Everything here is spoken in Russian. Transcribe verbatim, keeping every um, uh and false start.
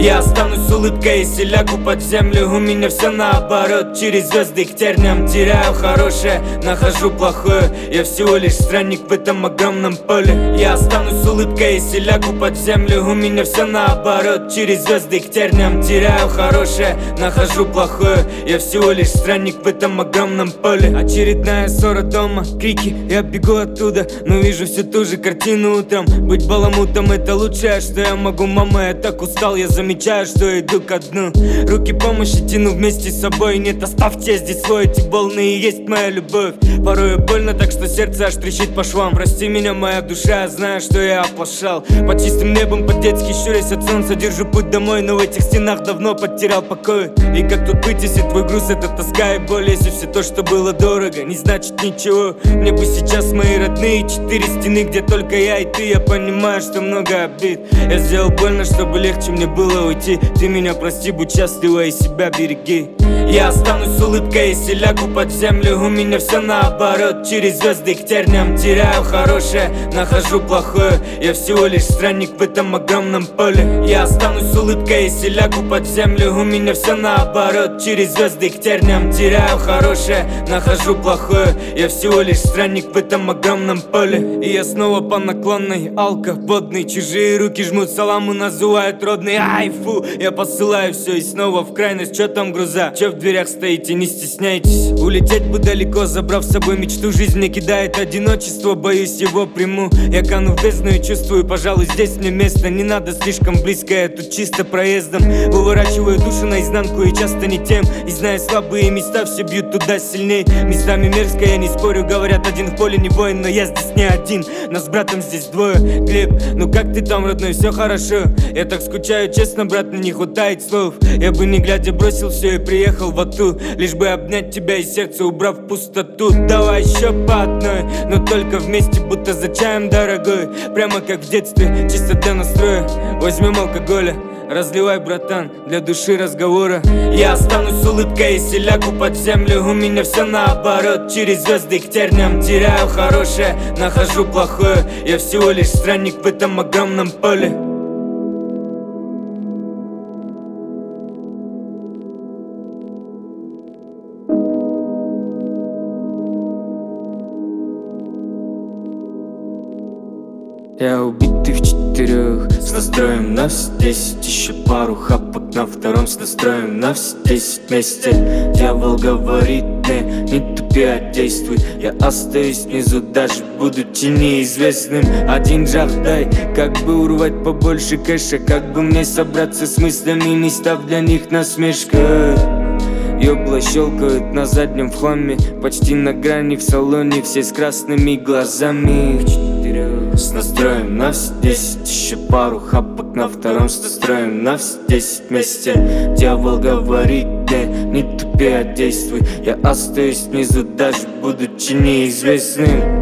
Я останусь с улыбкой, если лягу под землю. У меня все наоборот, через звезды к терниям. Теряю хорошее, нахожу плохое. Я всего лишь странник в этом огромном поле. Я останусь с улыбкой, если лягу под землю. У меня все наоборот, через звезды к терниям. Теряю хорошее, нахожу плохое. Я всего лишь странник в этом огромном поле. Очередная ссора дома, крики, я бегу оттуда, но вижу всю ту же картину утром. Быть баламутом — это лучшее, что я могу, мама. Я так устал, я замечаю, что иду ко дну. Руки помощи тяну вместе с собой. Нет, оставьте здесь свой, эти волны и есть моя любовь. Порой больно так, что сердце аж трещит по швам. Прости меня, моя душа, я знаю, что я оплошал. Под чистым небом, по-детски щурясь от солнца, держу путь домой, но в этих стенах давно потерял покой. И как тут быть, если твой груз — это тоска и боль? Если все то, что было дорого, не значит ничего. Мне бы сейчас мои родные четыре стены, где только я и ты. Я понимаю, что много обид. Я сделал больно, чтобы легче мне было уйти. Ты меня прости, будь счастлива и себя береги. Я останусь с улыбкой, если лягу под землю. У меня все наоборот, через звезды к терниям. Теряю хорошее, нахожу плохое. Я всего лишь странник в этом огромном поле. Я останусь с улыбкой, если лягу под землю. У меня все наоборот, через звезды к терниям. Теряю хорошее, нахожу плохое. Я всего лишь странник в этом огромном поле. И я снова по наклонной, алко водный. Чужие руки жмут саламу, называют родный. Ай, фу, я посылаю все и снова в крайность. Че там груза? Че в дверях стоите, не стесняйтесь. Улететь бы далеко, забрав с собой мечту. Жизнь мне кидает одиночество, боюсь его приму. Я кану в бездну и чувствую, пожалуй, здесь мне место. Не надо слишком близко, я тут чисто проездом. Выворачиваю душу наизнанку и часто не тем. И зная слабые места, все бьют туда сильней. Местами мерзко, я не спорю, говорят, один в поле не воин. Но я здесь не один, нас с братом здесь двое. Глеб, ну как ты там, родной, все хорошо? Я так скучаю, честно, брат, мне не хватает слов. Я бы не глядя бросил все и приехал в Ату, лишь бы обнять тебя и сердце убрав пустоту. Давай еще по одной, но только вместе, будто за чаем, дорогой. Прямо как в детстве, чисто для настроя. Возьмем алкоголя, разливай, братан, для души разговора. Я останусь с улыбкой, если лягу под землю. У меня все наоборот, через звезды к терниям. Теряю хорошее, нахожу плохое. Я всего лишь странник в этом огромном поле. Я убитый в четырех, с настроем на все десять. Еще пару хапок на втором, с настроем на все десять вместе. Дьявол говорит мне, не тупи, а действуй. Я остаюсь внизу, даже будучи неизвестным. Один жах дай, как бы урвать побольше кэша. Как бы мне собраться с мыслями, не став для них насмешкой. Ёбла щелкают на заднем в хламе, почти на грани в салоне, все с красными глазами. С настроем на все десять, еще пару хапок на втором, с настроем на все десять вместе. Дьявол говорит мне, не тупи, а действуй. Я остаюсь внизу, даже будучи неизвестным.